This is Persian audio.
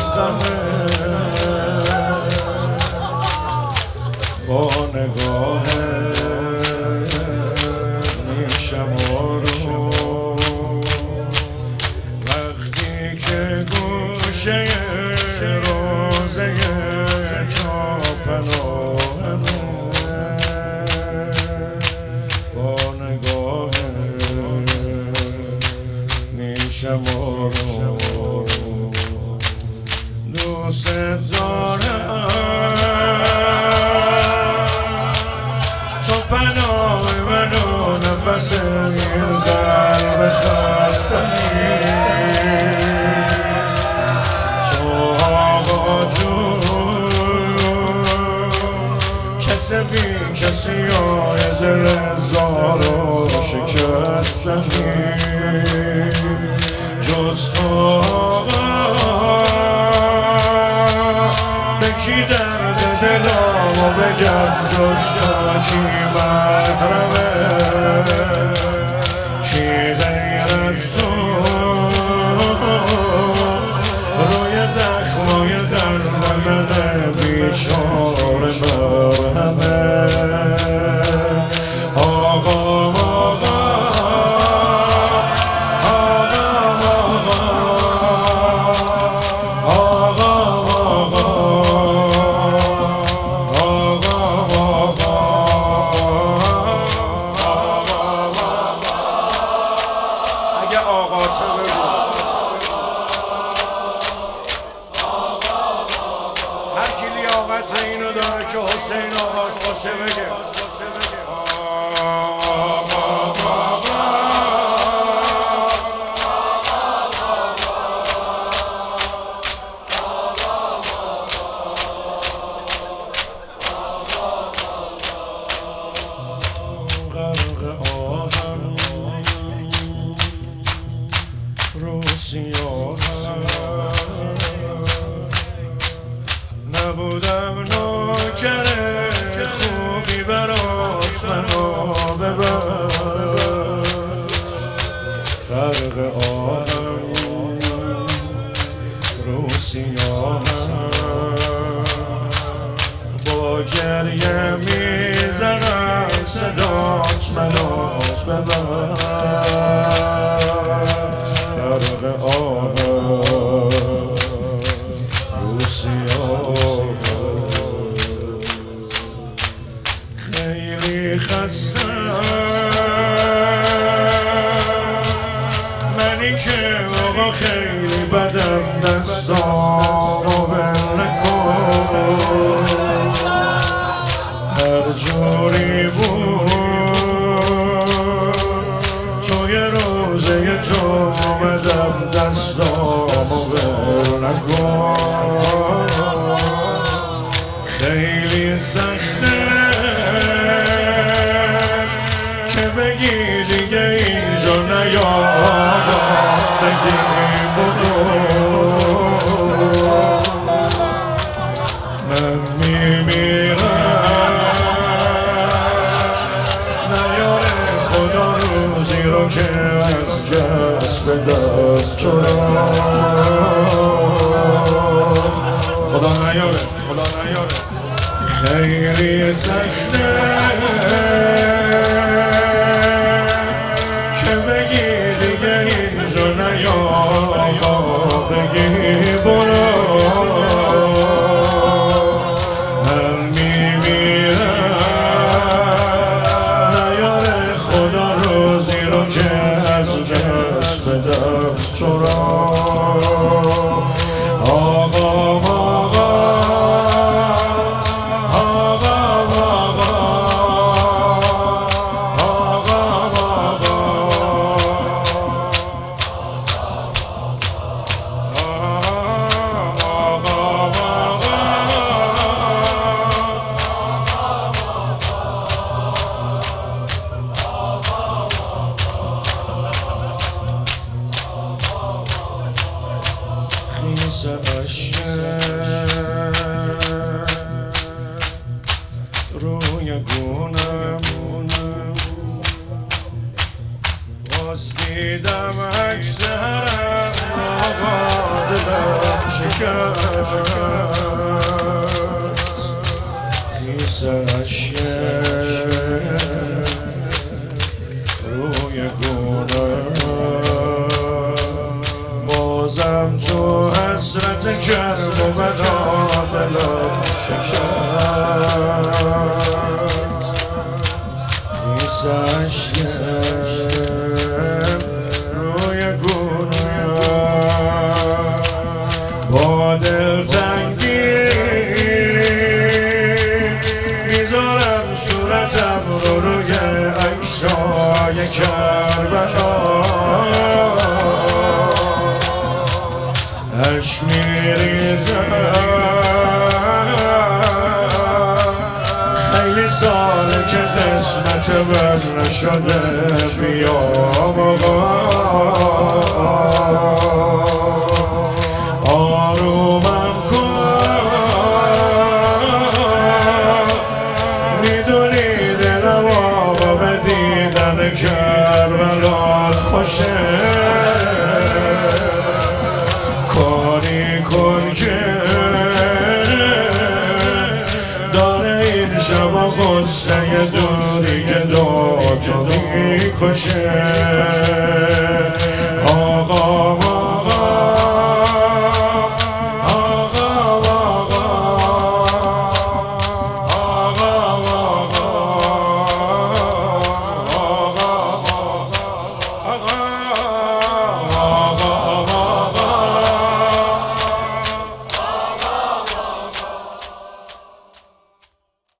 از غمه با نگاه میشم آروم وقتی که گوشه روزه چاپناهمه با نگاه میشم آروم دوست دارم تو پناه منو نفس این قلب خسته‌ای تو آقا جون کسی بی کسی های دل زارو شکسته‌ای جز تو آقا بکی درد دلامو بگم جز تو کی محرمه کی غیر از تو روی زخمای درد بیچاره مرهمه آقا اینو داره که حسین آقاش باشه بگه غرق آهم رو سیاهم نبودم نوکره که خوبی برات منو ببخش غرق آهم رو سیاهم با گریه میزنم صدات منو ببخش غرق آهم رو سیاهم خیلی خستم منی که آقا خیلی بدم دستامو بل نکن هر جوری بود توی روزه تو اومدم دستامو بل نکن خیلی سخته که بگی دیگه اینجا نیا آقا بگی برو من میمیرم نیاره خدا روزی رو که از جست بدم تو را خدا نیاره خیلی سخته که بگی دیگه اینجا نیا بگی برو من میمیرم نیاره خدا روزی رو که از دست بدم تو را خیس اشک روی گونم باز دیدم اکثرم آقا دلم شکست خیسش روی گونه بازم تو حسرت کرب و بلا دلم شکست خیسش روی گونه با دلتنگی میذارم صورتم رو روی عکسای کربلا عشق میریزم خیلی ساله که قسمت من نشده بیام آرومم کن میدونی دلم آقا به دیدن کربلات خوشه کاری کن که داره این شب و غصه دوری که دو تو میکشه